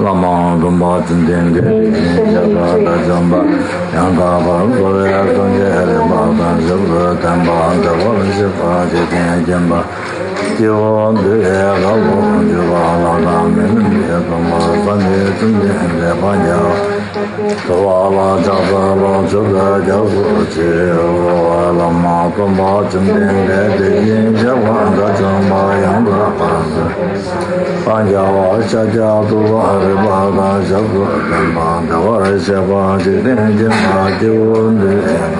Lama Dumba Tindin Jaba Jamba Yanga Soya Tonja Baba Jaba Tamba Java Shifa Jitin Jamba Jiva Dea Gabo Jiva Lada Min Jaba Sanje Tindin Jabanya Tavala Jaba Jaba Java Jiva Lama Dumba Tindin Jaba Jamba Yanga Panjava Chaja Duva Baba Jabu Damba Dava Java Jitin Jamba Jivundi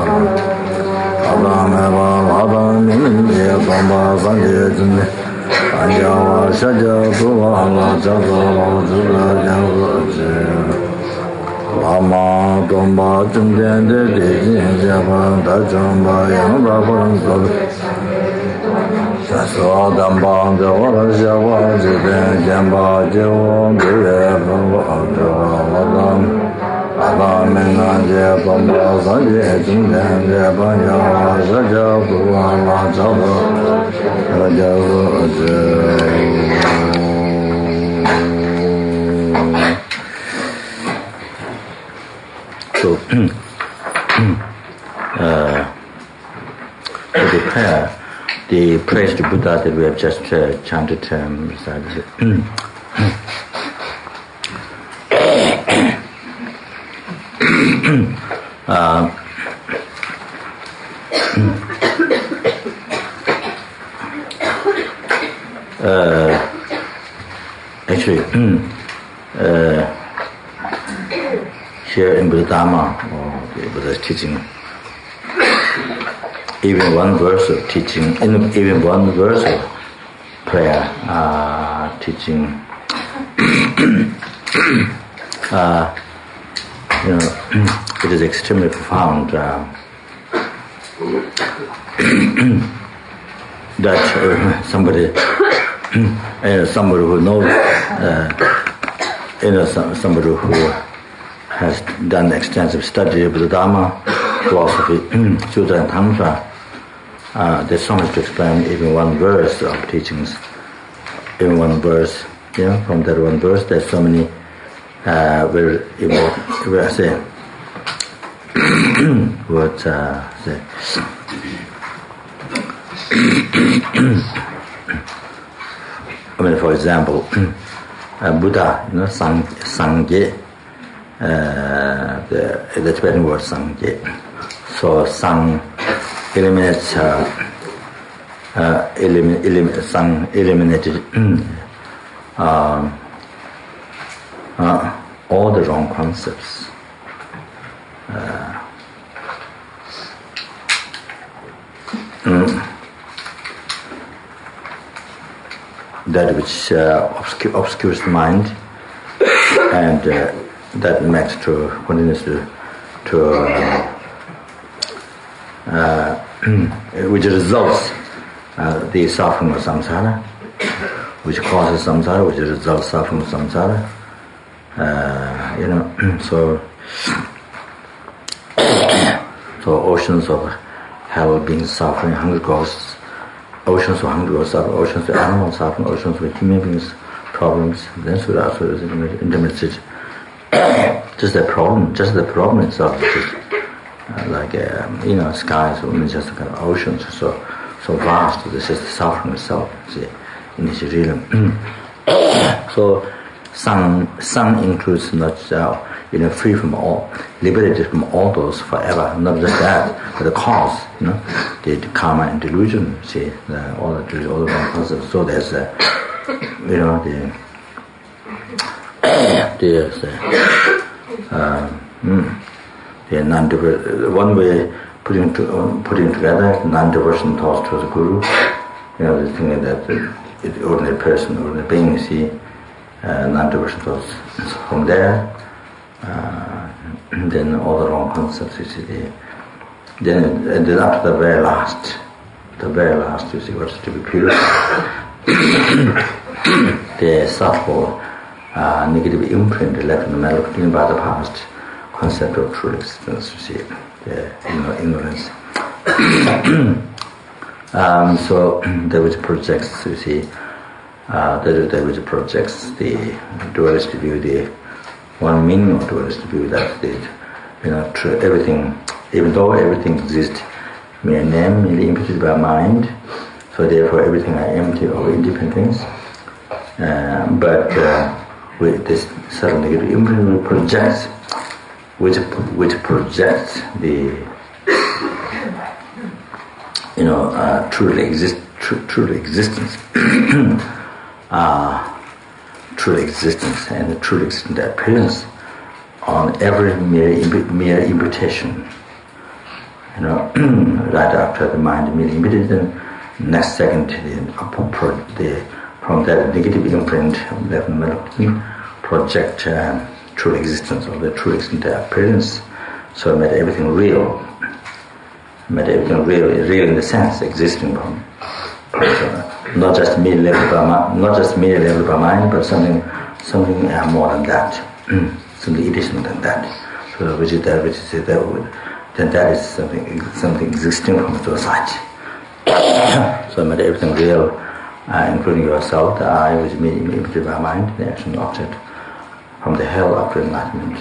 Abameva Abam Bamba Sanje Jindi Panjava Chaja Duva Java Javu Lama Dumba Jumden Dedi Java Dajamba Yamba Puransa Damba Java Java Jitin Jamba Jivundi Abamena Jabamba Sanje Jumden Jabanya Jaja Duva Java So, the prayer, the praise to Buddha that we have just chanted, actually, here in Buddha Dharma, or the Buddha's teaching, even one verse of teaching, even one verse of prayer, teaching, it is extremely profound that somebody who knows, somebody who has done extensive study of the Dharma, philosophy, Sutta and Tantra. There's so much to explain, even one verse of teachings, even one verse, from that one verse, there's so many very important, for example, Buddha, Sangye, the Tibetan word Sangye. So Sang eliminates, Sang eliminated all the wrong concepts. That which obscures the mind, and that makes continues which results the suffering of samsara, which causes samsara, which results suffering of samsara. So oceans of hell being suffering, hungry ghosts, oceans of hungry ghosts suffering, oceans of animals suffering, oceans of human beings problems. Then so that's intimate stage. Just the problem itself is just skies or just kind of oceans so vast. This is the suffering itself. See, in this realm. So Sang includes not free from all, liberated from all those forever. Not just that, but the cause, the karma and delusion. See, all the wrong concepts. So there's the one way putting together non-diversion thoughts to the Guru. The thing that the ordinary person, ordinary being, see non-diversion thoughts from there. Then all the wrong concepts, you see. Then up to the very last, you see what's to be pure. The subtle negative imprint left in the metal by the past concept of true existence, you see, the ignorance. So there was projects, you see, which projects the dualist view, the one meaning of dualist view, that everything, even though everything exists, mere name, merely imputed by mind, so therefore everything are empty or independent things. But with this certain negative imprint projects, which projects the truly existence, true existence and the true existent appearance on every mere imputation. Right after the mind merely imputed, then next second from that negative imprint project true existence or the true existent appearance. So made everything real. Made everything real in the sense existing from not just merely level by mind, but something more than that, something additional than that. So then that is something existing from society. So made everything real, including yourself, the I, which is imputed by mind, the action object, from the hell after enlightenment,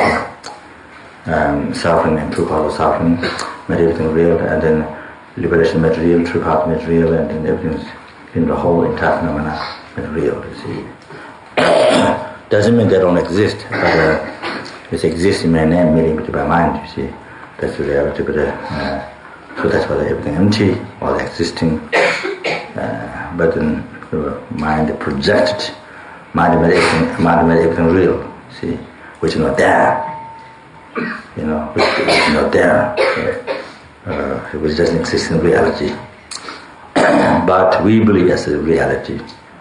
the suffering and true cause of suffering, made everything real, and then liberation made real, true path made real, and then everything's in the whole entire phenomena made real, you see. Doesn't mean they don't exist, but it exists in my name, merely imputed by mind, you see. That's the reality, but so that's why everything empty, all existing, but then the mind projected, mind made everything real, see, which is not there, which is not there, which doesn't exist in reality. But we believe as a reality,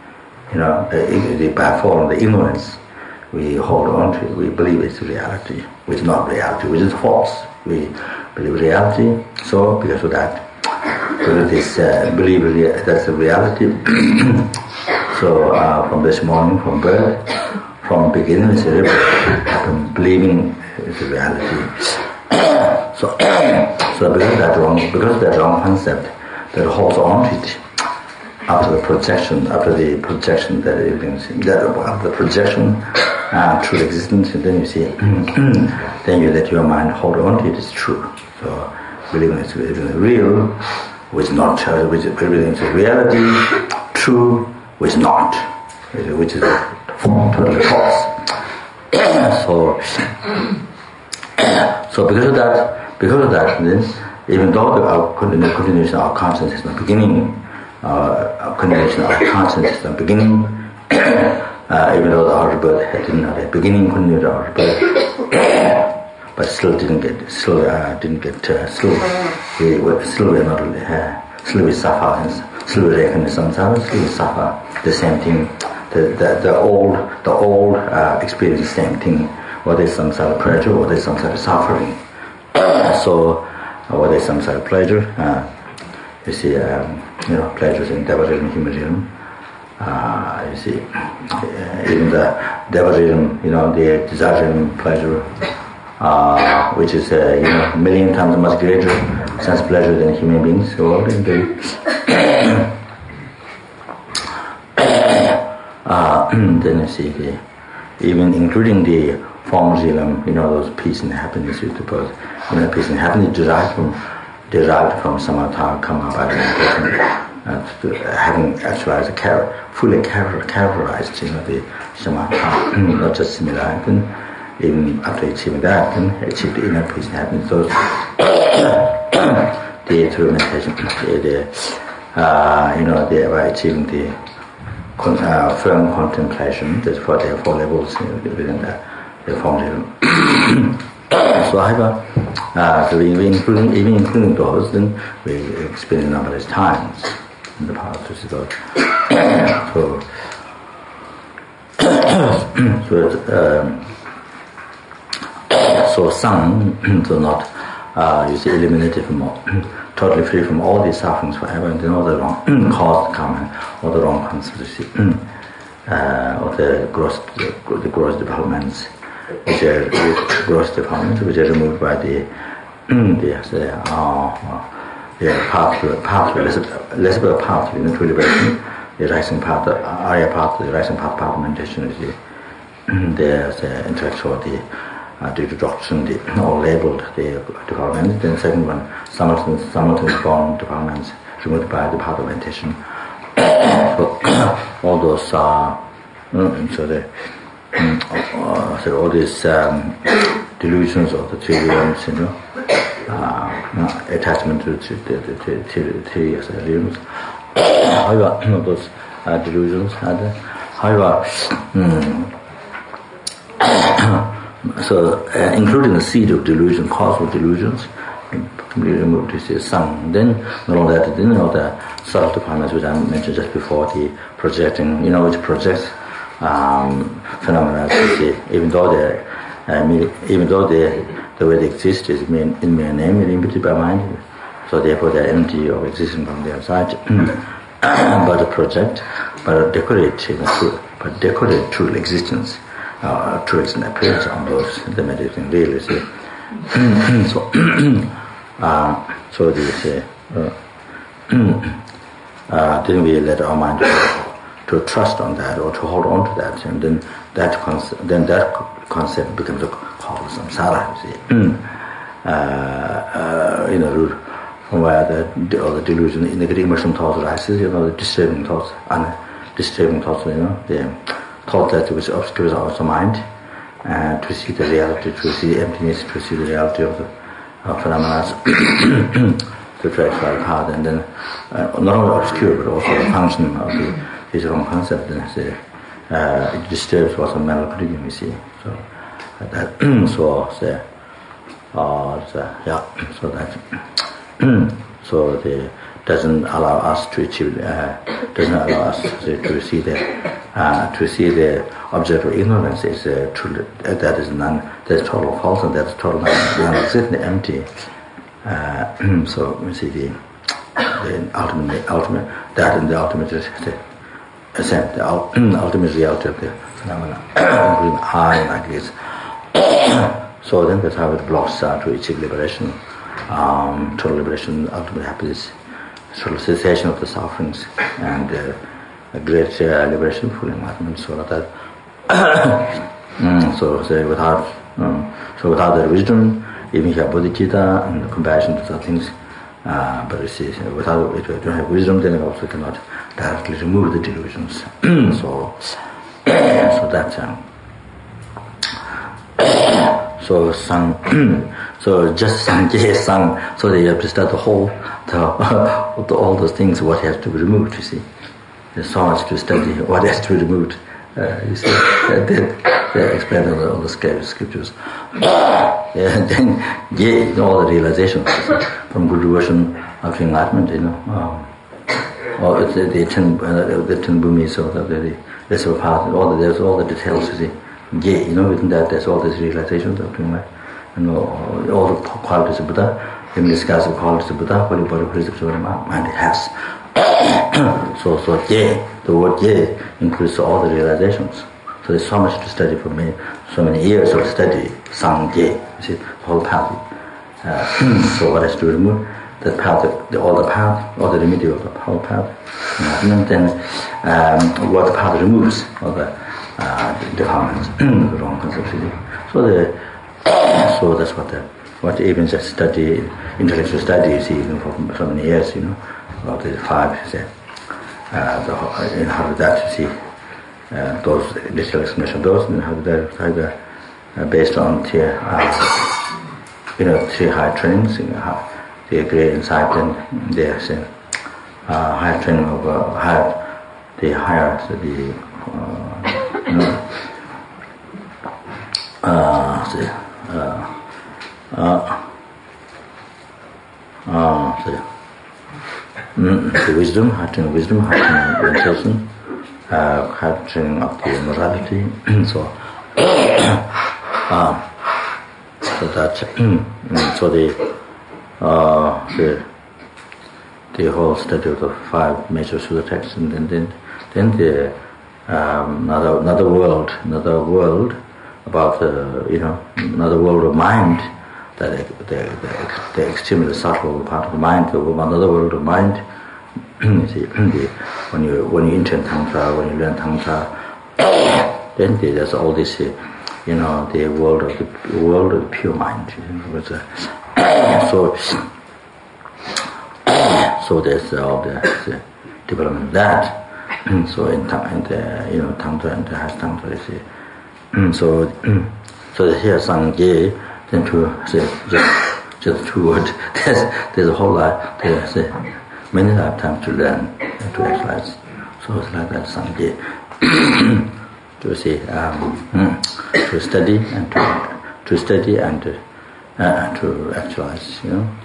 by form of the ignorance, we hold on to it, we believe it's reality, which is not reality, which is false. We believe reality, so because of that, because this believe that's a reality. So from this morning, from birth, from beginning, it's a from believing it's a reality. So because of that wrong concept that holds on to it, after the projection that everything's after the projection true existence, and then you see, then you let your mind hold on to it. It's true. So believing it's real, which is not, which everything is reality, true, which is not, which is totally false. So because of that, then, even though our continuation of our consciousness is the beginning, continuation of our consciousness is the beginning, even though the outer birth didn't have a beginning, continued outer birth, but still we suffer, still we reckon the samsara, still we suffer the same thing, the old experience the same thing, whether it's samsara pleasure, whether it's samsara suffering. So whether it's samsara pleasure, you see, pleasures in Devarism, humanism. You see, even the Devarism, the desire pleasure, which is a million times much greater sense pleasure than human beings. So then you see, even including the former realm, those peace and happiness, you suppose, peace and happiness derived from samatha, karma, by meditation, having actualized, fully characterized, the samatha, not just similar, even after achieving that, then achieve the inner peace and happiness. Those, through meditation, by achieving the firm contemplation, that's for there are 4 levels within the form realm. So however, even including those, then we experience numberless times in the past to see those. So some do not eliminated from totally free from all these sufferings forever, and then all the wrong caused karma, all the wrong concepts, all the gross developments, which are removed by the path to liberation, to liberation, the rising path, Arya path, the rising path of meditation is the intellectual, the doctrine, all labeled the department. Then the second one, simultaneous departments removed by the path of meditation. So all those so all these delusions of the three realms, attachment to the three realms. However, those delusions, however, so including the seed of delusion, cause of delusions, completely removed is the sun. Then not only that, then the subtle departments which I mentioned just before, the projecting, which projects phenomena, even though the way they exist is in mere name, limited by mind, so therefore they are empty of existence from the outside. But a project, but decorate true existence, true appearance on those the meditating really. So this didn't we let our mind to trust on that or to hold on to that, and then that concept becomes a called samsara. From where the delusion, negative emotional thoughts arises, the disturbing thoughts, the thought that which obscures our mind, to see the reality, to see the emptiness, to see the reality of the phenomena, to try to find path, and then not only obscure but also the function of his own concept, it disturbs what's a mental condition, you see. So that, so that doesn't allow us to achieve, doesn't allow us to see the object of ignorance is truly, that is that's total false, and that's total non-existent, empty. So we see the ultimate that and the ultimate ascent, the ultimate reality of the phenomena, including I and ideas. So then that's how it blocks to achieve liberation, total liberation, ultimate happiness, total cessation of the sufferings, and a great liberation, full enlightenment. So that without that wisdom, even if you have bodhicitta and compassion to such things, but you see, without if you don't have wisdom, then you also cannot directly remove the delusions. So that's so sang, so just sang, so that you have to start all those things what has to be removed. You see, there's so much to study what has to be removed. You see, they explain all the scriptures. Then all the realizations from good devotion up to enlightenment, or the ten bhumis, or the lesser path, there's all the details. You see, within that there's all these realizations up to enlightenment, and all the qualities of Buddha. Even discuss the qualities of Buddha, holy body, precepts of mind it has. So the word ye includes all the realizations. So there's so much to study for me, so many years of study, sang ye, you see, the whole path. So what has to remove? That path, all the remedy of the whole path. And then what the path removes, all the defilements, the wrong concepts. So that's what even just study, intellectual studies, even for so many years, about the five, how did that, you see, those little explanation, those, and how that based on three high trainings, the great insight, and there's higher training of the higher, the wisdom, high training meditation, high training of the morality, so that so the whole study of the five major Sutta texts, and then the another world about another world of mind, that the extremely subtle part of the mind, another world of mind. You see, when you enter Tantra, when you learn Tantra, then there's all this, the world of the pure mind. So there's all the development of that. So in Tantra and has Tantra, so here Sangye, then to say just 2 words. There's a whole lot. There's many lifetimes to learn and to exercise. So it's like that Sangye. To say to study and to actualize.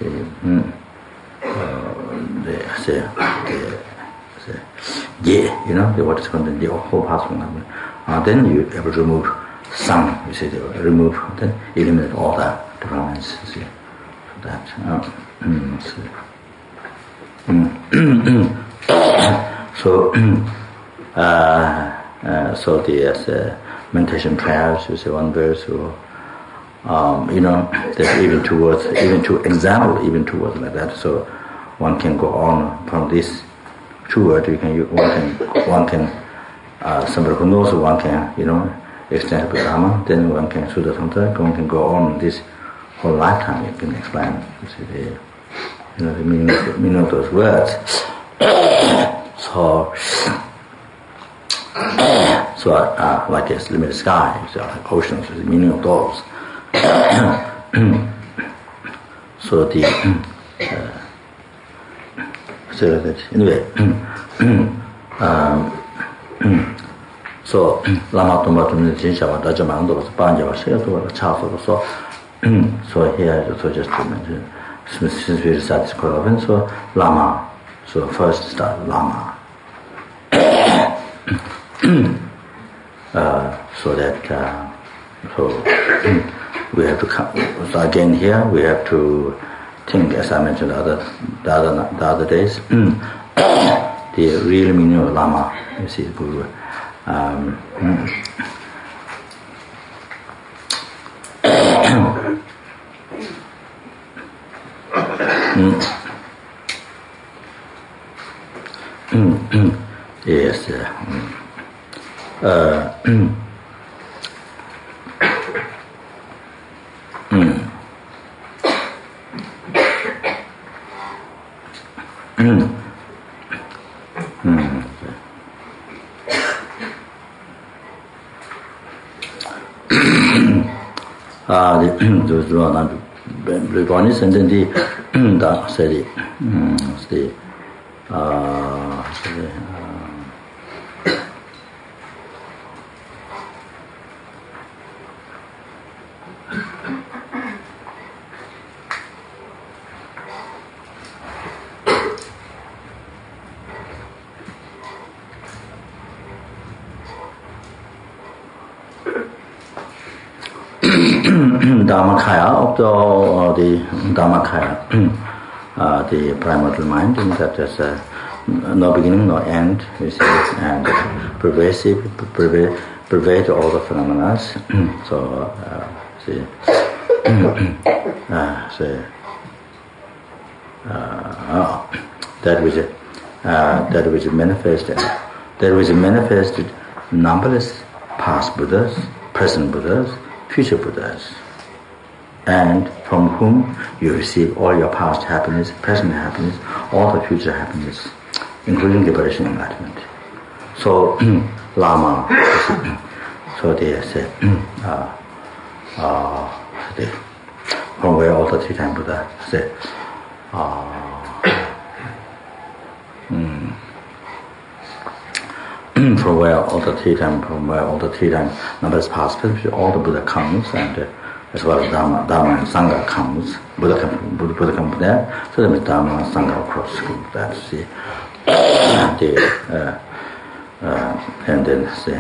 What is called the whole possible number. Then you able to remove some, then eliminate all the defilements. So that. So there's meditation prayers. You say one verse, or there's even 2 words, even 2 example, even 2 words like that. So one can go on from this 2 words. One can somebody who knows one can extend the Dharma. Then one can Suddha Tantra. One can go on this whole lifetime. You can explain. You see the meaning of those words. So like a limited sky, so like oceans, the meaning of those. So the so that anyway. So Lama Tumba Tumni Jinshawa Dajamando was Banjawa Shayatu Chafu. So here so just to mention, since we started Koravin, so Lama. So first start Lama. So that we have to come. So again here we have to think, as I mentioned the other days, the real meaning of Lama. You see, Guru. Yes. Those who are not Brigonists, and then the Dharmakaya of the Dharmakaya, the primordial mind, in that there's no beginning, no end, you see, and pervasive, pervade all the phenomena. So, that which manifested numberless past Buddhas, present Buddhas, future Buddhas, and from whom you receive all your past happiness, present happiness, all the future happiness, including liberation and enlightenment. So, Lama, so they say, from where all the 3-time Buddha said, from where all the 3-time numbers past, all the Buddha comes, and as well as Dharma and Sangha comes. Buddha comes there, so there is Dharma and Sangha across that. See, and then say,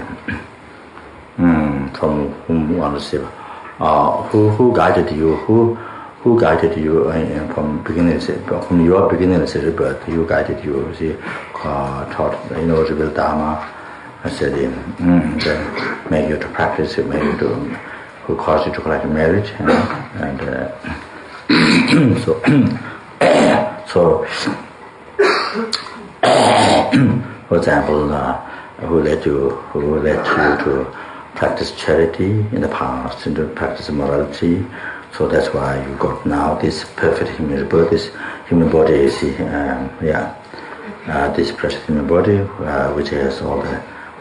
from whom one receive, who guided you, who guided you from beginning, from your beginning birth, who guided you, see, taught reveal Dharma, I said, then make you to practice it, make you to, who caused you to collect marriage, and For example, who led you to practice charity in the past and to practice morality. So that's why you got now this perfect human birth, this human body. You see, this precious human body, which has all the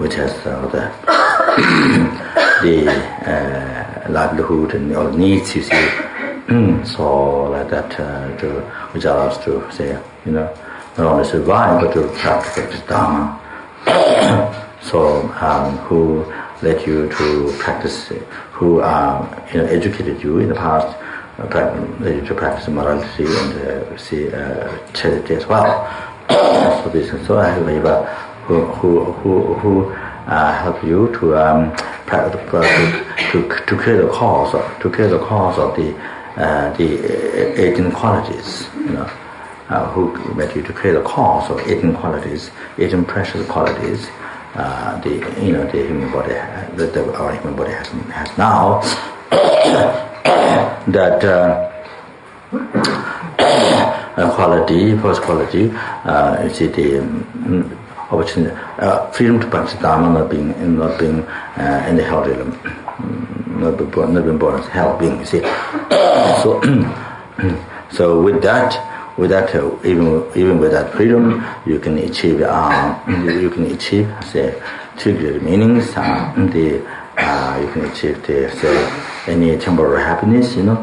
the livelihood and all needs. You see, so like that, which allows to say, not only survive but to practice Dharma. So, who led you to practice, who educated you in the past, led you to practice morality and charity as well. So this, so I have who help you to clear the cause of the 18 qualities. Who led you to clear the cause of 18 qualities, 18 precious qualities. The human body, our human body has now. That quality, first quality, you see the opportunity, freedom to practice Dharma, not being in the hell realm, not being born as hell being. You see, so with that, even with that freedom, you can achieve say three great meanings. You can achieve any temporary happiness. The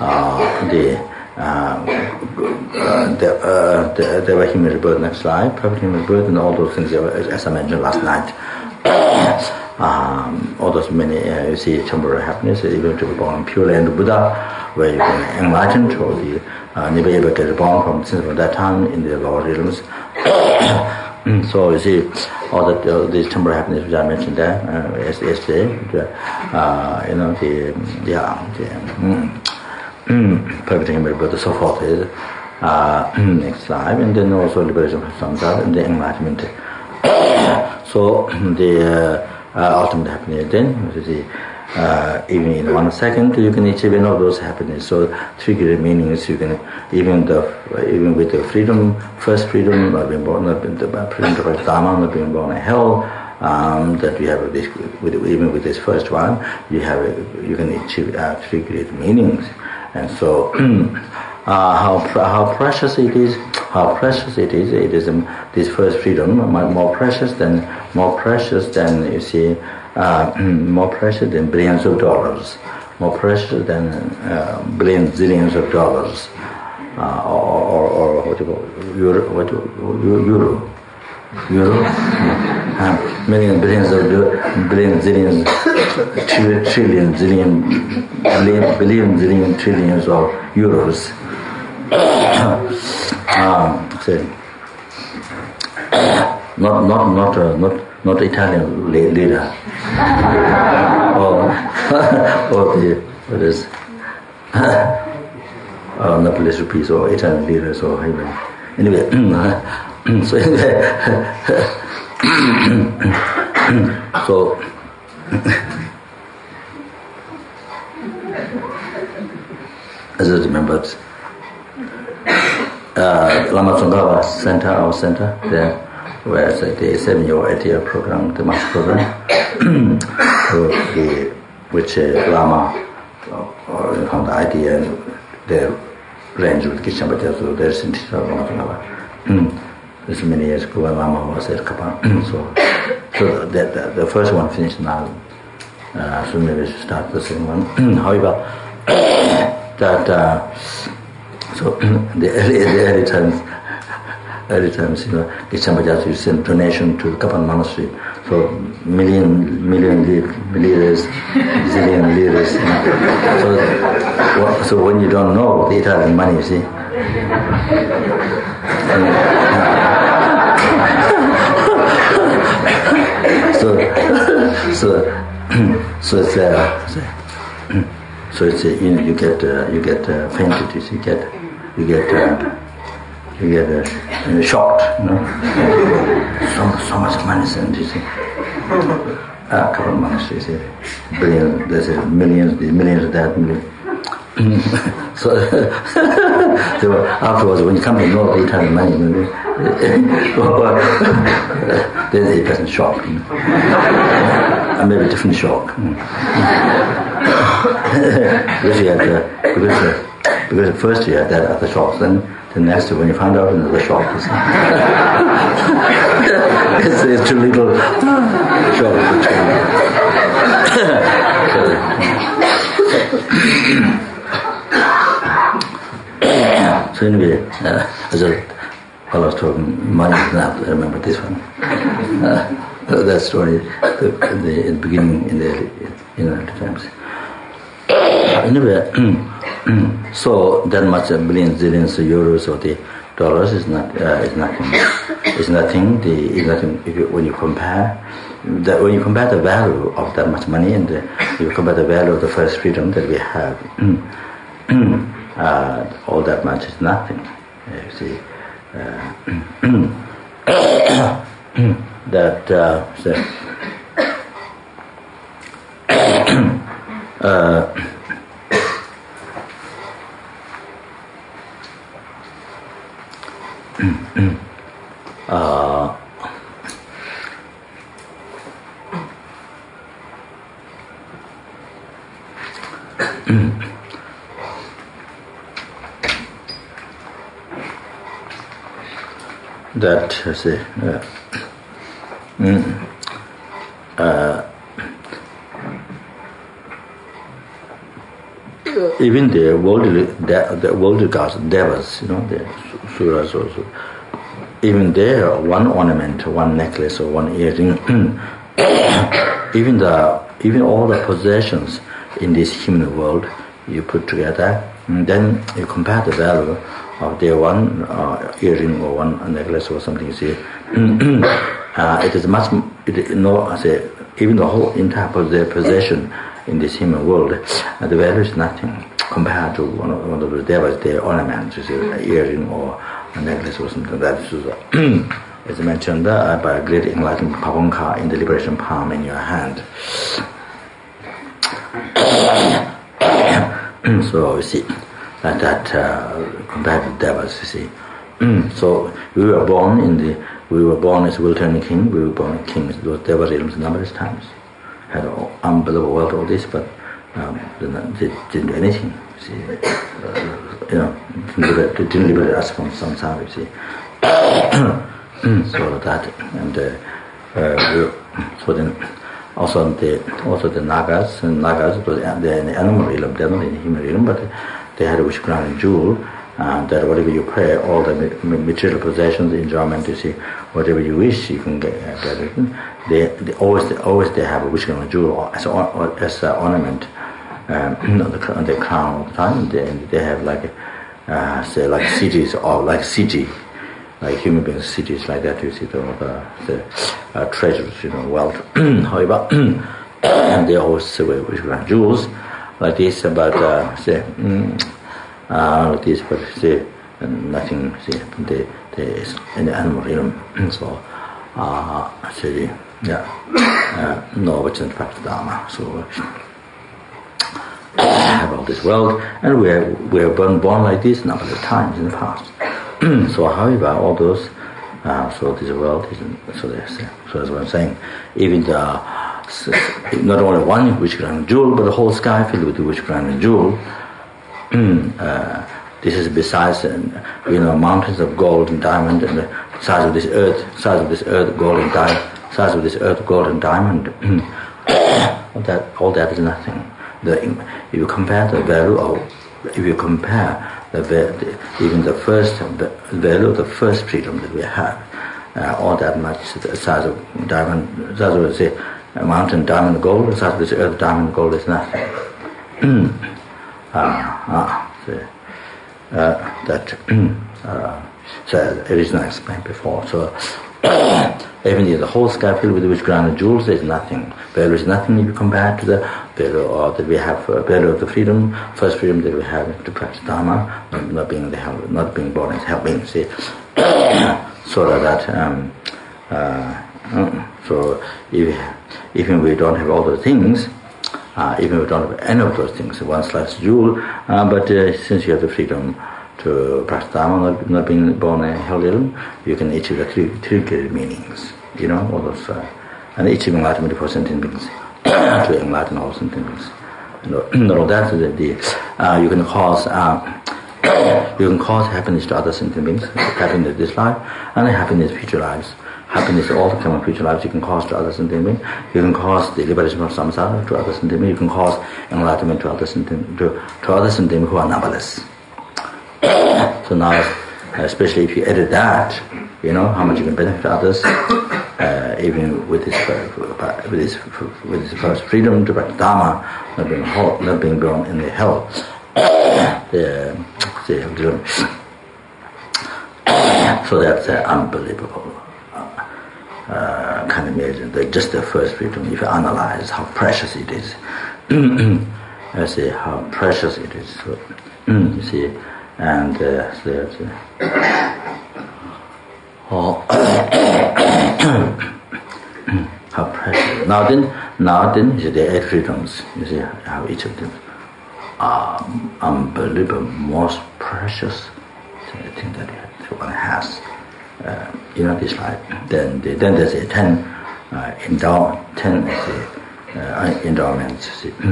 human rebirth next life, perfect human rebirth, and all those things as I mentioned last night. All those many you see temporary happiness, even to be born pure land Buddha, where you can enlightened or never ever get born since from that time in the lower realms. So you see all that these temporary happiness which I mentioned there yesterday, perfect human rebirth, so forth is next life, and then also liberation from samsara and the enlightenment. So the ultimate happiness then, you see, even in 1 second you can achieve all those happiness. So three great meanings you can, even with the freedom, first freedom, not being born, freedom to practice Dharma, not being born in hell, that you have this, even with this first one, you can achieve three great meanings. And so how precious it is, it is this first freedom, more precious than you see, more precious than billions of dollars, more precious than zillions of dollars, or what do you call euro, billions, zillions, trillions of euros. Not Italian leader, or what is Nepalese rupees or Italian leaders or anyway. So anyway, so as I remembered, Lama Tsongkhapa Center, our center there, where it's the 7-year or 8-year program, the master program, which Lama found the idea and the range with Kishambacha, so there's in Lama Tsongkhapa. This many years ago when Lama was at Kapan. So that the first one finished now. So maybe we should start the second one. However, that so the early times, Kishambacha used to send donation to Kapan monastery. So million leaders, zillion leaders. So when you don't know the Italian money, you see. So it's you get fainted, you get shocked, so much money sent, you see. A couple of monasteries, there's millions of that, So afterwards, when you come to know 800 money, then it doesn't shock. And maybe different shock. Because first you had that other shocks, then the next when you find out another shock, it's too little shock. So anyway, as I was talking money, now I remember this one. That story in the beginning in the times. Anyway, so that much billions, zillions of euros or the dollars is nothing. It's nothing. When you compare the value of that much money and you compare the value of the first freedom that we have, all that much is nothing. You see, that even the worldly gods, devas, the suras also, even there, one ornament, one necklace or one earring, even all the possessions in this human world you put together, and then you compare the value of their one earring or one necklace or something. You see, it is much. Even the whole entire possession in this human world, the value is nothing compared to one of the devas, their ornaments, earring or a necklace or something. That is mentioned by a great enlightened Pavanka in the liberation palm in your hand. So you see, like that compared to devas, you see. So we were born as will-turning king. We were born kings. Those deva realms numerous times had unbelievable wealth, all this, but they didn't do anything. See, didn't liberate us from samsara. You see, so that so then also the nagas they're in the animal realm, they're not in the human realm, but they had a wish crown and jewel. That whatever you pray, all the material possessions, enjoyment, you see, whatever you wish, you can get it. They always they have a wish crown and jewel as an ornament on the crown all the time. They have like cities or like city, like human beings, cities like that. You see the treasures, wealth. However, and they always wear wish crown and jewels like this, but like this, but see, nothing. See, they in the animal realm. So, no opportunity to practice Dharma. So, have all this world, and we are born like this a number of times in the past. So, however, all those, so this world isn't. So that's what I'm saying. Even not only one wish crown jewel, but the whole sky filled with the wish crown and jewel. This is besides mountains of gold and diamond, and the size of this earth, gold and diamond. all that is nothing. If you compare the value even the first value of the first freedom that we have, all that much, the size of diamond, size of say mountain diamond gold, the size of this earth diamond gold is nothing. So it is not explained before. So even the whole sky filled with wish crown and jewels, there is nothing. Value is nothing if you compare to the value that we have, value of the freedom, first freedom that we have to practice Dharma, not being born as hell beings. See, so that so even we don't have all those things, even if you don't have any of those things, one slice jewel, but since you have the freedom to practice Dharma, not being born a hell realm, you can achieve the three great meanings, all those, and achieve enlightenment for sentient beings, to enlighten all sentient beings. All that, you can cause happiness to other sentient beings, happiness this life, and happiness future lives. Happiness, all the common future lives you can cause to other sentient beings. You can cause the liberation from samsara to other sentient beings. You can cause enlightenment to other sentient beings who are numberless. So now, especially if you edit that, how much you can benefit others, even with this first freedom to practice Dharma, not being born in the hell. So that's unbelievable. Kind of imagine just the first freedom, if you analyze how precious it is, I see how precious it is. So, you see, and how precious. Now then, you see the 8 freedoms. You see how each of them are unbelievable, most precious thing that one has. This life. Then there's a 10 endowments.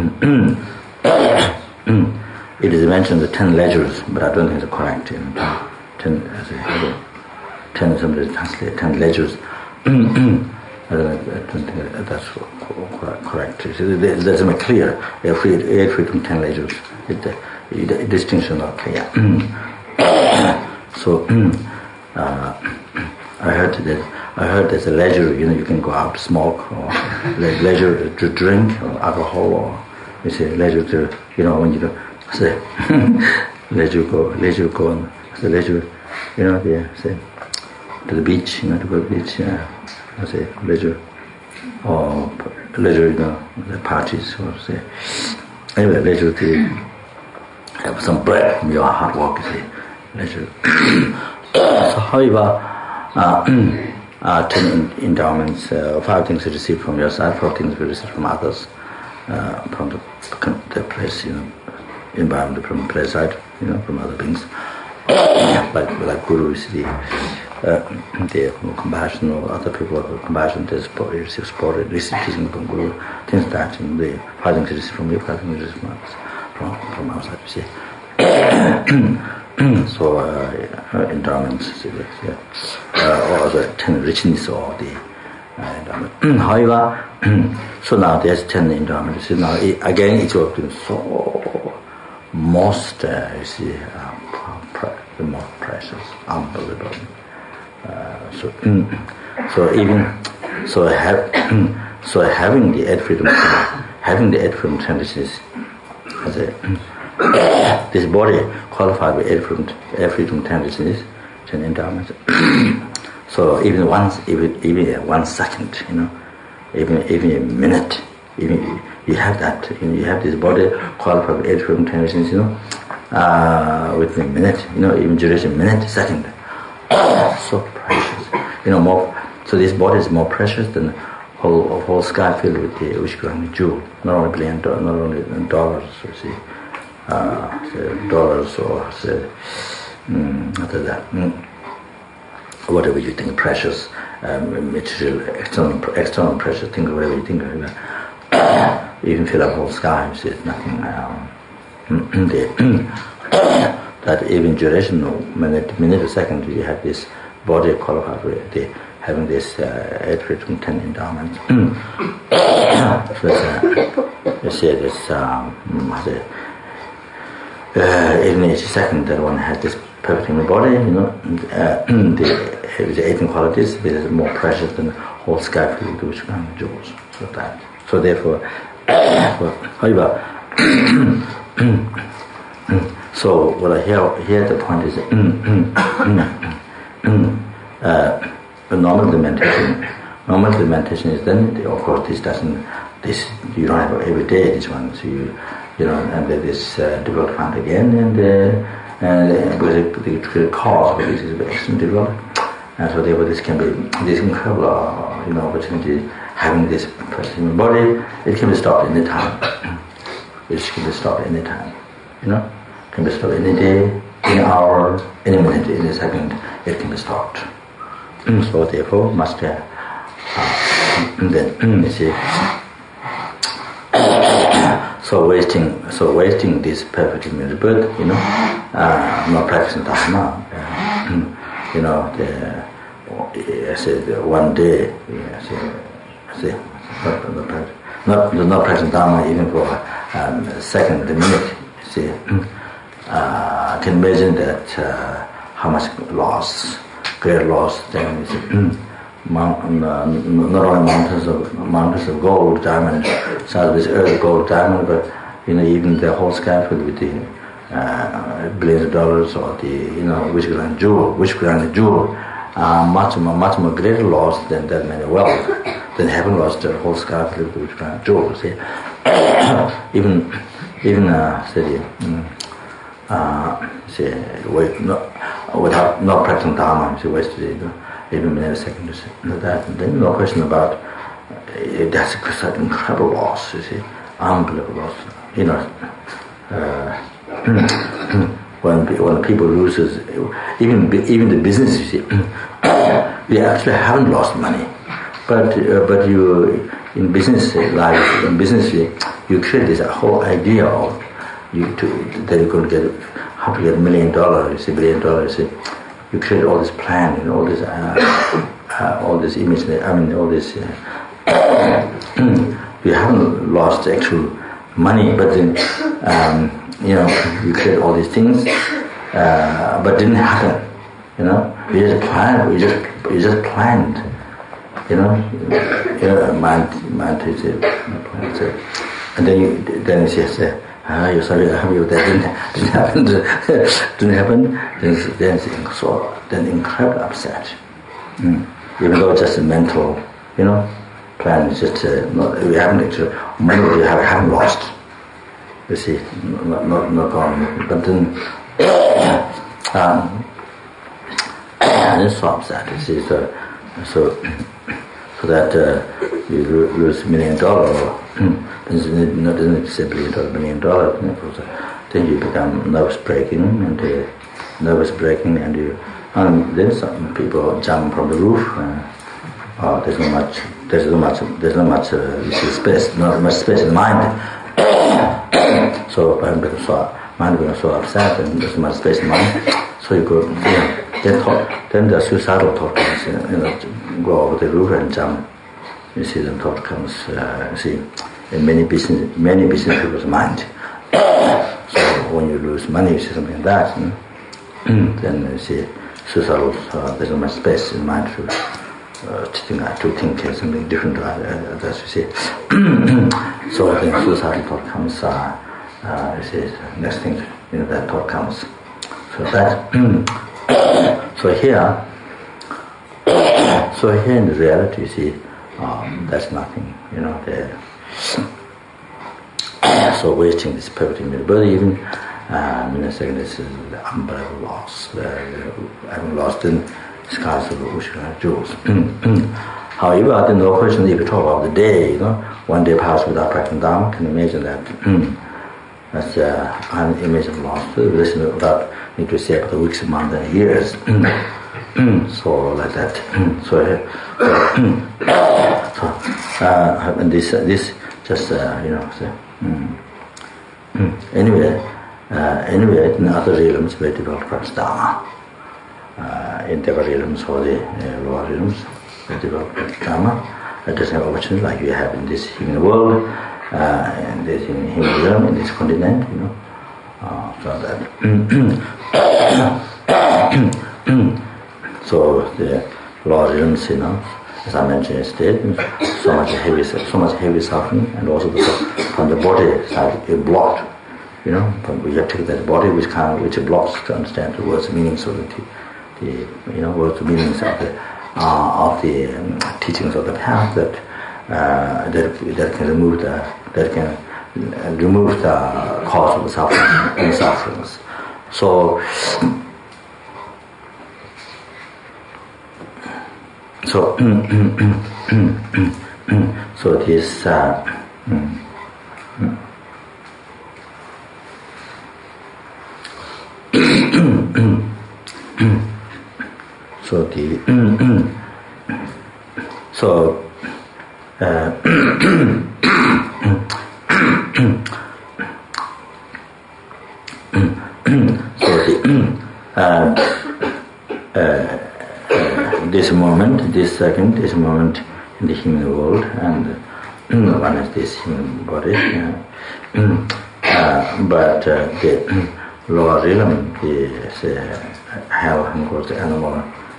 It is mentioned the 10 ledgers, but I don't think it's correct. 10 somebody translate 10 ledgers. I don't think that's correct. That's not clear. 8 freedom, 10 ledgers. The distinction is not clear. So. I heard there's a leisure, you can go out to smoke, or leisure to drink, or alcohol, or you say leisure to, when you go, say, leisure go, and say leisure, they say, to the beach, to go to the beach, I say leisure, or leisure, the parties, or say, anyway, leisure to have some bread from your hard work, you say, leisure. So however, 10 endowments, 5 things you receive from your side, 4 things you receive from others, from the place, environment, from the place side, from other beings. like gurus, the compassion, or other people who compassion, they receive support, receive teaching from guru, things like that, the 5 things you receive from you, 5 things you receive from outside, you see. So endowments, or the 10 richness of the endowment. However, so now there's 10 endowments. So now again, each of them so most, the most precious, unbelievable. Having the 8 freedom, tendencies as a this body qualified with 8 freedom tendencies, 10 endowments. So even 1 second, even a minute, even you have that, you have this body qualified with 8 freedom tendencies, within a minute, even duration, minute, second. So precious, more. So this body is more precious than whole sky filled with the Ushkurang jewel, not only billion, not only dollars, you see. Dollars or say, after that, whatever you think precious, material, external precious things, whatever you think, even fill up whole sky, you see, it's nothing. That even duration, minute or second, you have this body qualified with having this 8 freedom, 10 endowments. So you see this. Even each second that one has this perfect in the body, the 18 qualities, it is more precious than whole sky filled with jewels. So therefore, however, so what I hear the point is normal meditation is then, of course, this you don't have every day this one, so and then this difficult to find again, and because the cause for this is extremely difficult, and so therefore this incredible opportunity having this human body, it can be stopped any time. It can be stopped any time. It can be stopped any day, any hour, any minute, any second. It can be stopped. So therefore, must then you see. So wasting this perfect human birth, not practicing Dharma. I said one day, not practicing Dharma even for a second, a minute. See, I can imagine that how much loss, great loss. Then you see, not only mountains of gold, diamond, southwest earth, gold, diamond, but even the whole sky filled with the billions of dollars, or the which grand jewel, much more greater loss than that many wealth, than having lost the whole sky filled with grand jewel. See, even without not practicing Dharma, she wasted even a minute, second to that. And then no question about that's such incredible loss. You see, unbelievable loss. When people loses, even the business, you see, they actually haven't lost money, but you in business life, you create this whole idea of that you're going to get how to get $1 million, you see, $1 billion, you see. You create all this plan, all this image. All this. You haven't lost the actual money, but then you create all these things, but didn't happen. You just planned. You just planned. Mind is and then you say. You're sorry, that didn't happen. Then incredibly upset. Even though it's just a mental, plan. It's just we haven't actually money we haven't lost. You see, not gone. But then it's so upset. You see, so that you lose $1 million. Doesn't say $1 million. Then you become nervous breaking, and then some people jump from the roof. There's not much space, not much space in the mind. So mind becomes so upset, and there's not much space in the mind. So you go, then the suicidal thought comes, go over the roof and jump. You see, the thought comes, in many business people's mind. So when you lose money, you see something like that, then you see suicidal. There's not much space in mind to think something different. That's you see. So then suicidal thought comes. You see, next thing that thought comes. So that. So here in the reality, you see, that's nothing. So wasting this perfect image, but even in a second, this is the unbelievable loss. Having lost in skies of ocean jewels. However, then no question if you talk about the day, one day passed without practicing Dharma, can you imagine that? That's an image of loss. Listen without need to say about the weeks, months, and years. So like that. And this just anyway, in other realms we develop practice Dharma. In the realms or the lower realms we develop practice Dharma. It doesn't have opportunity like we have in this human world, and this in human realm, in this continent, so that. So the lower realms, as I mentioned yesterday, so much heavy suffering, and also from the body side, it blocked. But we have to take that body which blocks to understand the words, meanings of the words, meanings of the teachings of the path that can remove the cause of the suffering and sufferings. So So this so the so this moment, this second, this moment in the human world, and one is this human body. But the lower realm, the hell and course the animal,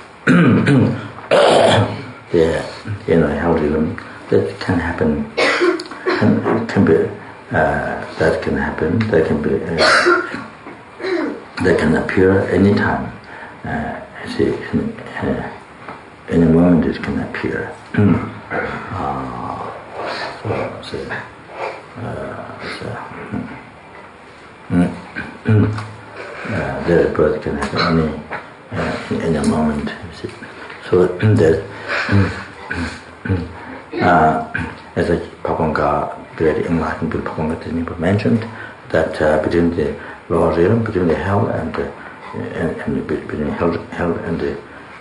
the hell realm, that can happen, can be that can happen, that can be that can appear anytime. Any moment it can appear. The birth can happen in any moment. So that as a Papanga, very enlightened Papanga Tenpa mentioned, that between the lower realm, between the hell and between hell and the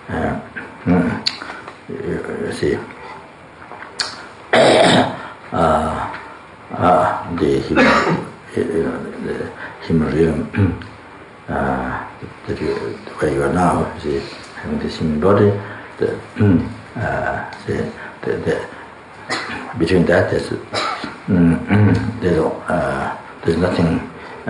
the human realm, where you are now, having this human body, between that there's nothing.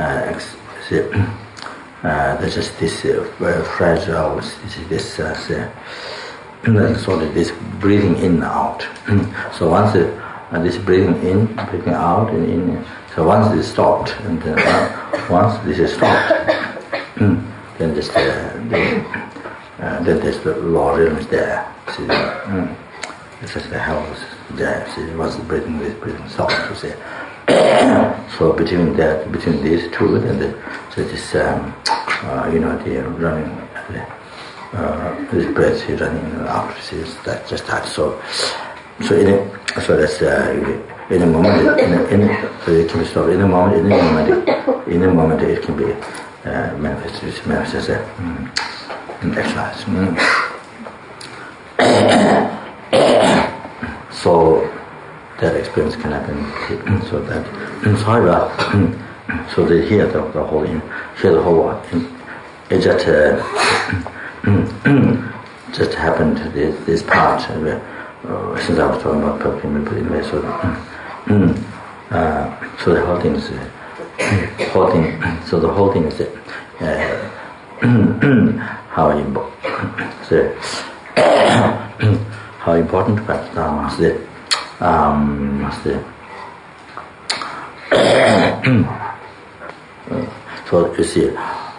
There's just this very fragile, this sort of this breathing in and out. So once this breathing in, breathing out, and in, so once this is stopped, and then once this is stopped, then just then there's the lower realm is there. See, it's just the hell is there. See, once the breathing stops, you see. So between these two, then so this the running this breath is running in and out. See, that's just that. So that's in a moment it can be stopped. In a moment it can be manifested as an exercise. So that experience can happen. So that so they hear the whole it just happened this part since I was talking about perfume and putting away. So the whole thing is so the whole thing is how important to practice Dharma is. So you see,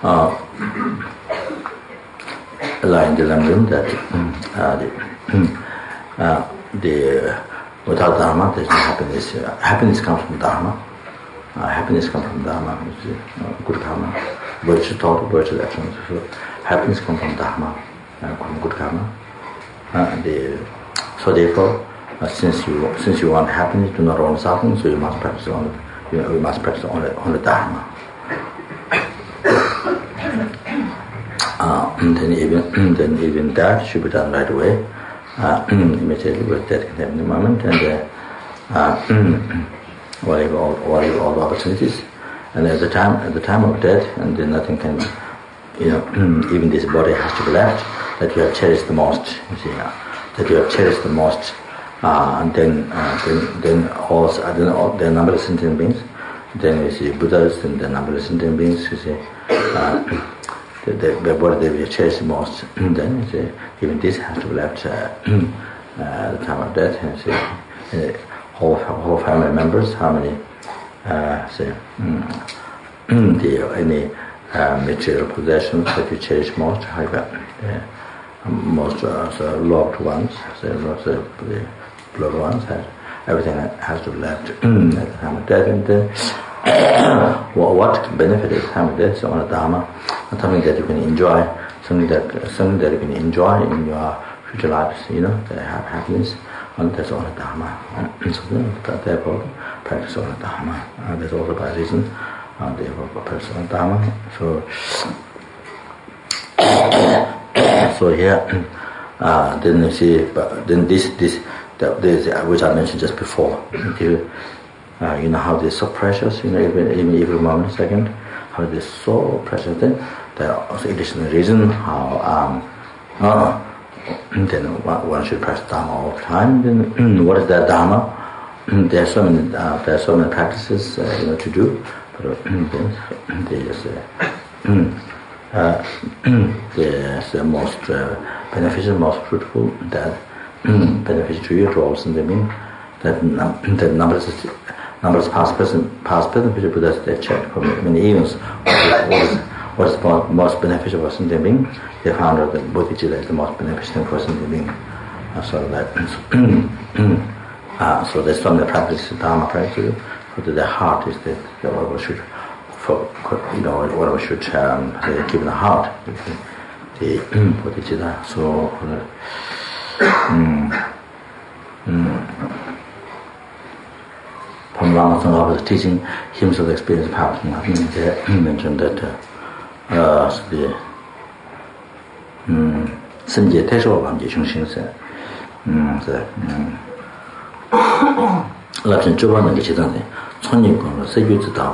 like in the Lamrim, that without Dharma there's no happiness. Happiness comes from Dharma. Happiness comes from Dharma, good karma, virtue thought, virtue action. So happiness comes from Dharma, from good karma. So therefore, since you want happiness, do not want suffering, so you must practice on the Dharma. Then even that should be done right away, immediately, with that can happen in the moment, and whatever all the opportunities, and at the time of death, and then nothing can, even this body has to be left that you have cherished the most. You see, that you have cherished the most, and then also the numberless sentient beings. Then you see Buddhas and the numberless sentient beings. You see. The body that we cherish the most, then you see, even this has to be left at the time of death. And see, whole family members, how many any material possessions that you cherish most, most loved ones, the blood ones, everything has to be left at the time of death. And what benefit is time of death on a Dharma? Something that you can enjoy, something that you can enjoy in your future lives. That have happiness. and there's only Dharma. So therefore, practice only Dharma. There's also by reason, therefore, practice only Dharma. So here, then you see, then this which I mentioned just before. You know how they're so precious. You know, even every moment, second, how they're so precious. Then there are also additional reason how then one should practice Dharma all the time. Then what is that Dharma? There are so many practices to do. But there's the most beneficial, most fruitful, that beneficial to you, to all sending, that numbers past, present, future Buddhas, they checked for many eons what is the most beneficial for sentient being. They found out that bodhicitta is the most beneficial for sentient being. So there's some that practice Dharma practice, but their heart is that whatever should, whatever should give the heart, the bodhicitta. So from Lama Tsongkhapa was teaching himself experience path. He mentioned that the Senje Tesho Lamji Chungshin said, Lapsin Chuba Nagi Chidante, Chonyi Kong, Seju Zidao.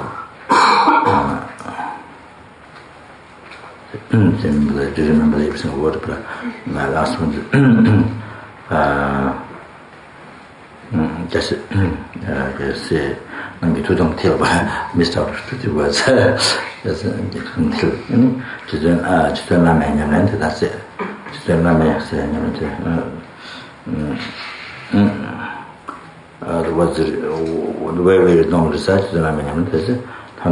I do remember every single word, but my last one just maybe too don't tell, but I missed out 50 words. Just that's it. The words the way we normally research the that's it.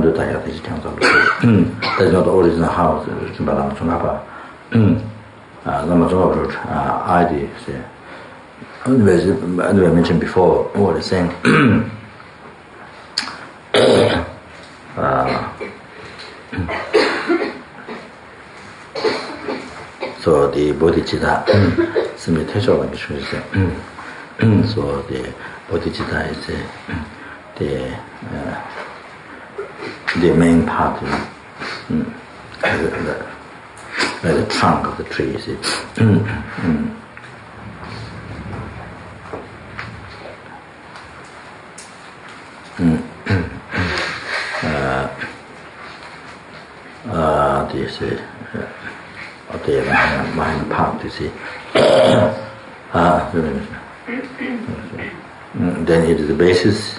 That's not the original house, Lama Tsongkhapa. Lama Tsongkhapa idea. Anyways, I mentioned before what he's saying. So the bodhicitta, so the bodhicitta is the main part, like the trunk of the tree. You see. Behind the path, you see. Then it is the basis.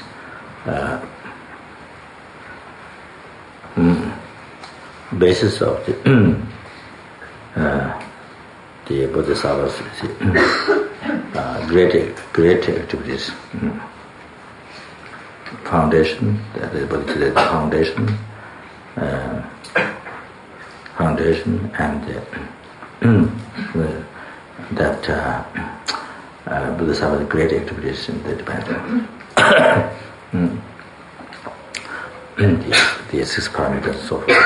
Basis of the Bodhisattvas, great activities. Foundation, that is Bodhicitta, foundation, and that Bodhisattva's great activities in the dependent. The 6 parameters and so forth.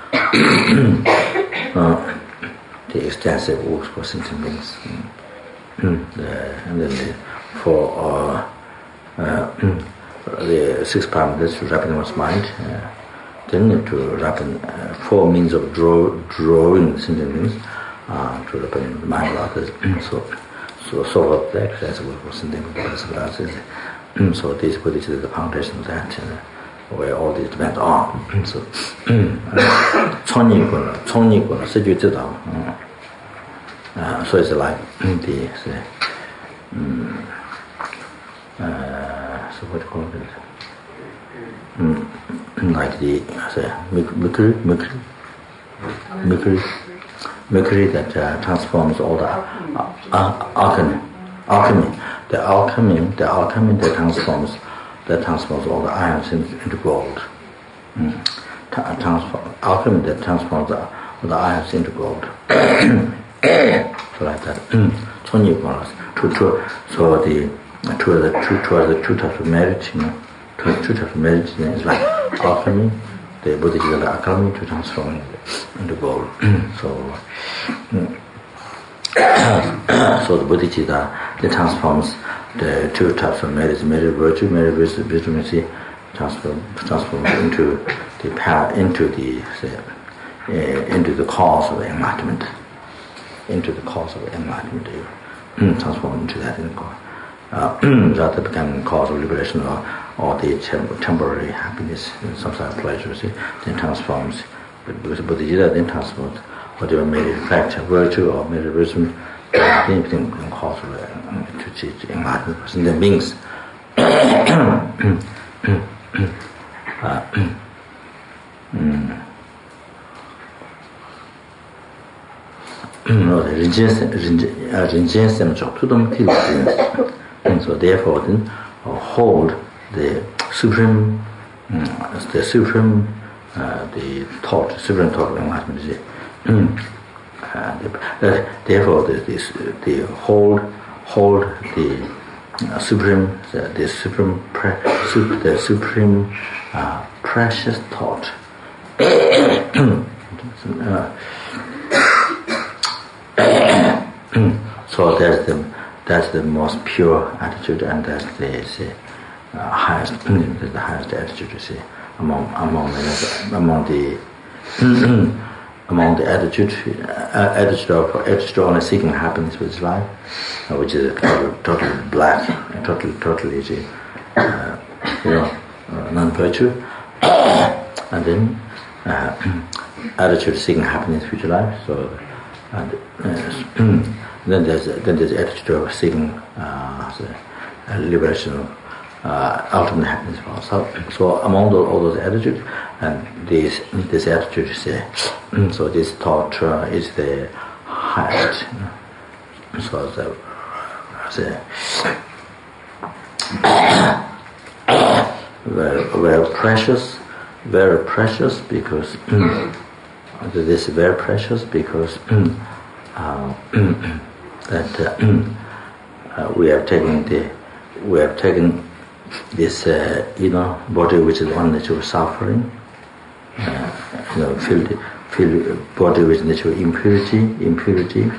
The extensive works for sentient beings. And then the 6 parameters to ripen one's mind. Then to ripen 4 means of drawing sentient beings to ripen the mind of others. So forth the extensive work for sentient beings. So this is the foundation of that. Where all this depends on. So, so it's like the so what do you call it? Like the mercury that transforms all the alchemy. The alchemy that transforms all the ions into gold. Alchemy that transforms all the ions into gold. So like that. So the two types of merit, two types of merit is like alchemy, the Bodhicitta alchemy to transform it into gold. So the Bodhicitta that transforms the two types of merit, merit virtue, merit wisdom, you see, transform into the power, into the cause of enlightenment, transform into that in God. Rather becoming cause of liberation or the temporary happiness, some sort of pleasure, see, then transforms. Because Bodhicitta then transforms whatever made it fact, virtue or made it wisdom, then become cause of to enlightenment. And that means and so therefore then hold the supreme the thought of enlightenment. Therefore the hold the supreme precious thought. So that's the most pure attitude, and that's the highest attitude, you see, among the attitude of only seeking happiness with his life, which is totally black and totally non-virtue, and then attitude seeking happiness with your life. So, then there's the attitude of seeking liberation of ultimate happiness for ourselves. So among all those attitudes, and this attitude is so this thought is the highest. So very precious because this is very precious because that we have taken this body which is one nature of suffering, feel body with nature of impurity,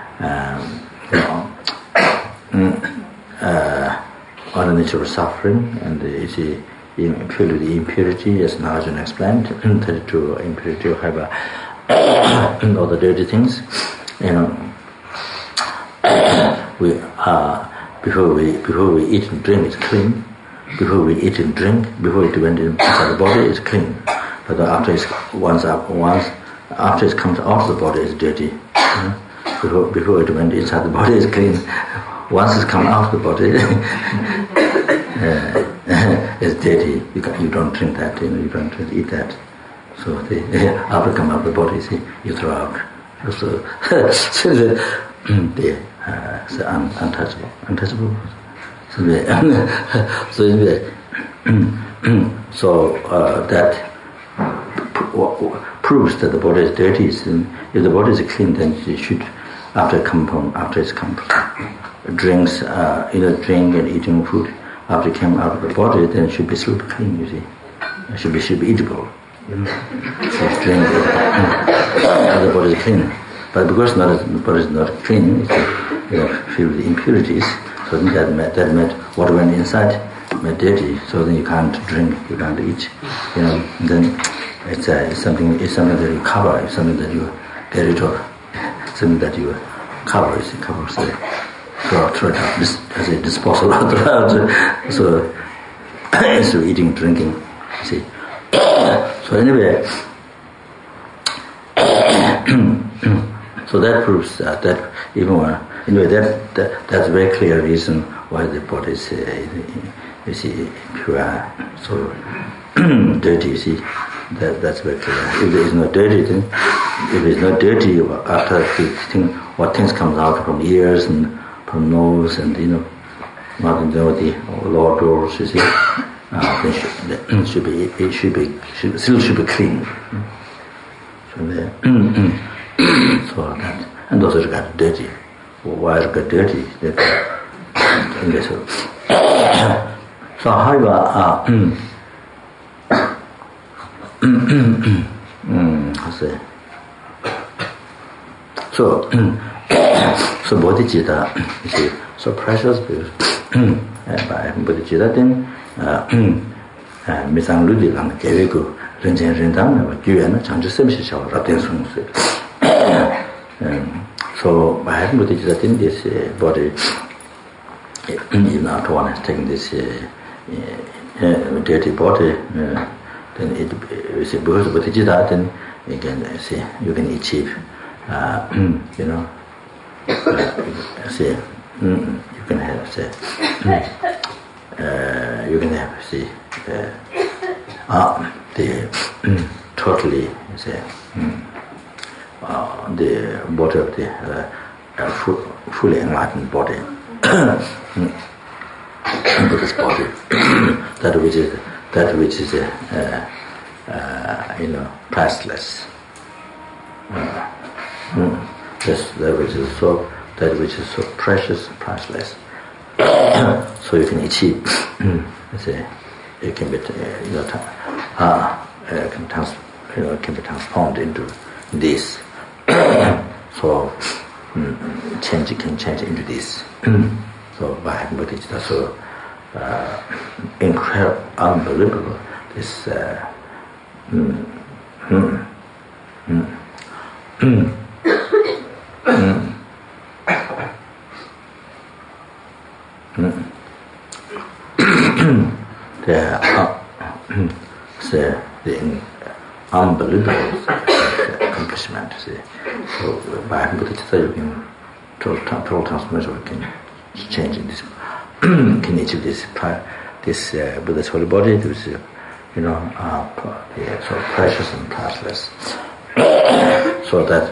one nature of suffering, and is filled with impurity, as Narjuna explained, 32 impurity of have all the dirty things. We before we eat and drink, it's clean. Before we eat and drink, before it went inside the body, it's clean. But after it comes out of the body, it's dirty. Before it went inside the body, it's clean. Once it's come out of the body, it's dirty. You don't drink that. You don't eat that. So after it comes out of the body, you throw out. So it's untouchable. So that proves that the body is dirty. If the body is clean, then it should, after it's come drinks, drink and eating food, after it came out of the body, then it should be still clean. You see, it should be eatable. So drink, the body is clean. But because the body is not clean, it's filled with impurities. So that meant what went inside made dirty. So then you can't drink, you can't eat. Then it's something that you cover. It's something that you get rid of. Something that you cover. Throw it out as a disposal. So instead of eating, drinking, you see. So anyway. So that proves that even that's a very clear reason why the body is pure, so dirty. You see, that's very clear. If there is no dirty thing, after what things comes out from ears and from nose and not in the lower doors, you see, then should be clean. So there. So that, and those that got dirty. Why it got dirty? So however, so bodhicitta is so precious because by bodhicitta then misang ludi lang keweku renchen rendang gyuena changju semshi shaw raten sungse. So by bodhicitta then this body not one is taking this dirty body then it is because bodhicitta then again see you can achieve you know say you can have say you can have see the totally say the body of the fully enlightened body Buddha's body that which is you know priceless that which is so precious and priceless. So you can achieve. Say, it can be, can be transformed into this. So can change into this. So by bodhicitta, so incredible, unbelievable. This. The unbelievable accomplishment. So by bodhicitta you can total transformation can change in this, can achieve this Buddha's holy body, which is so precious and priceless. So that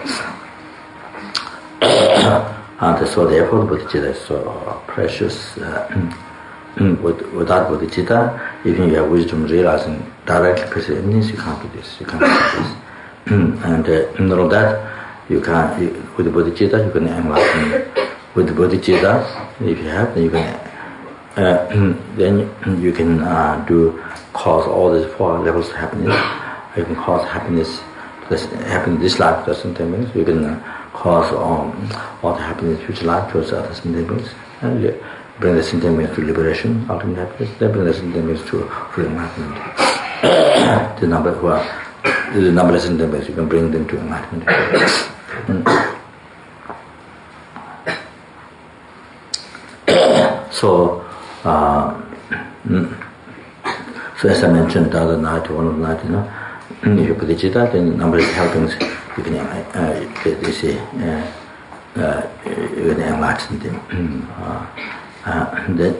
and so therefore bodhicitta is so precious. Without bodhicitta, even you have wisdom realizing directly perceiving, you can't do this. You can't do this. And not that you can with the bodhicitta you can enlighten. With the bodhicitta, if you have, then you can then you can cause all these 4 levels of happiness. You can cause happiness this life to certain things. You can cause all the happiness future life to other things. And bring the sentiments to liberation, ultimate happiness. They bring the sentiments to full enlightenment. The numberless sentiments, you can bring them to enlightenment. So as I mentioned the other night, one of the night, if you bodhicitta, then numberless helpings, you can you can enlighten them. Then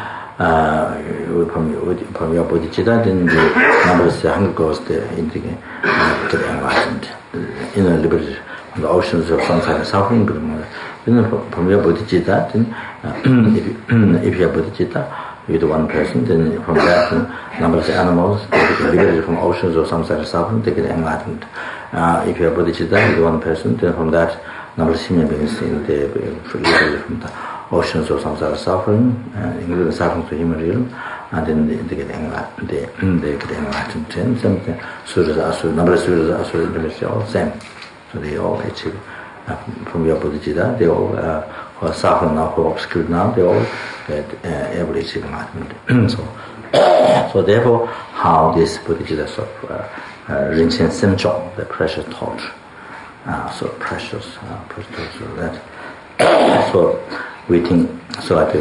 from your bodhicitta, then the numberless hunger goes into get enlightened, liberated from the oceans of samsara and suffering. Then from your bodhicitta, then if you have bodhicitta, you're the one person, then from that numberless animals they get liberated from oceans of samsara and suffering, they get enlightened. If you have bodhicitta, you're the one person, then from that numberless human beings liberated from the oceans of samsara suffering, including suffering to human realm, and then they get enlightened. They get enlightened. Same suras, asuras, numberless suras, asuras, all same. So they all achieve from your bodhicitta. They all who are suffering now, who are obscured now, they all get able to achieve enlightenment. So therefore, how this bodhicitta sort of Rinchen Semchok, the precious thought, so precious, so that so. We think so that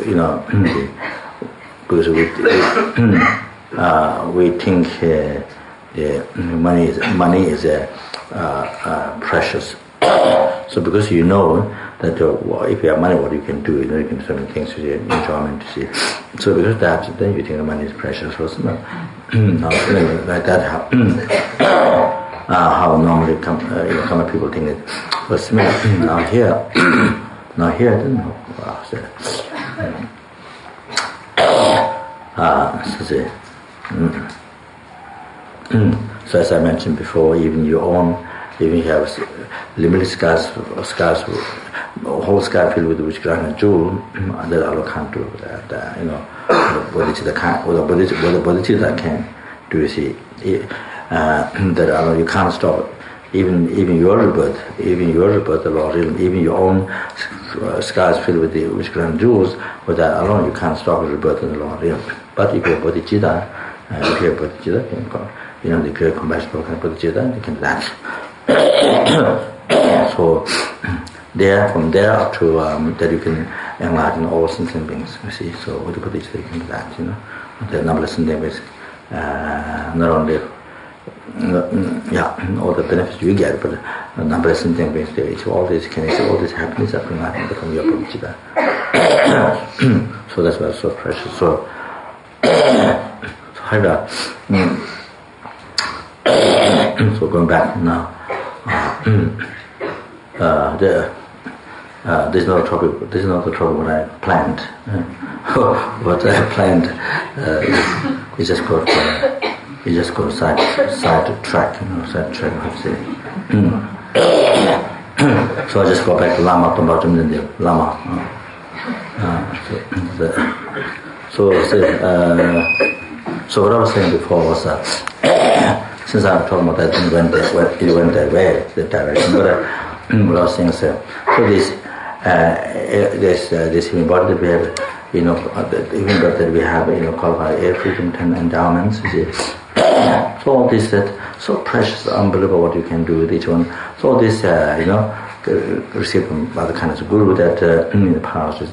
because we think money is precious. So because you know that if you have money, what you can do, you can do certain things to enjoyment. So because that, then you think the money is precious. So like that, how normally common people think it. But now here. Now here, I don't know. So as I mentioned before, even you have limitless skies, whole sky filled with witchcraft and jewel, that Allah can't do that. Bodhicitta can do. You see, that Allah, you can't stop even your rebirth, the law, even your own skies filled with grand jewels, with that alone you can't stop rebirth in the law. But if you're Bodhicitta, the pure compassion kind of Bodhicitta, you can do that. So from there up to that you can enlighten all sentient beings. You see, so with the Bodhicitta you can do that. The numberless sentient beings, not only all the benefits you get, but numberless sentient beings, they all this happiness that can become your Bodhicitta. So that's why it's so precious. So so going back now, this is not the topic what I planned. What I planned is just called side track, side track. I say. So I just go back to Lama Tombatum Nindil, Lama. So what I was saying before was since I'm talking about that, it went that way, that direction. But what I was saying is, so this human body that we have, even that we have, qualified air, freedom, 10 endowments. You see. So all this that so precious, unbelievable what you can do with each one. So all this, received from other kinds of guru that in the past is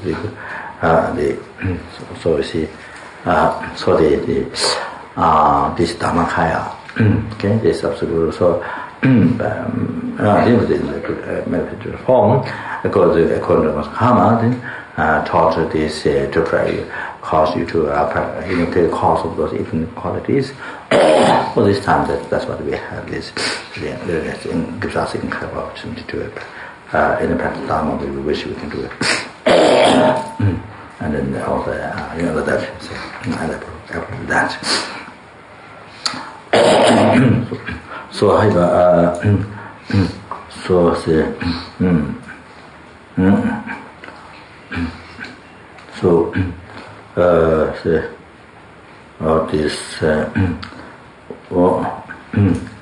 so you see, so this Dhammakaya, okay, this Absaguru, so this is a good meditative form, according to Karma, taught this to try cause you to take the cause of those even qualities. For this time, that's what we have. This gives us an incredible opportunity to it. In the practice Dharma, we wish we can do it. And then all the that that. So I this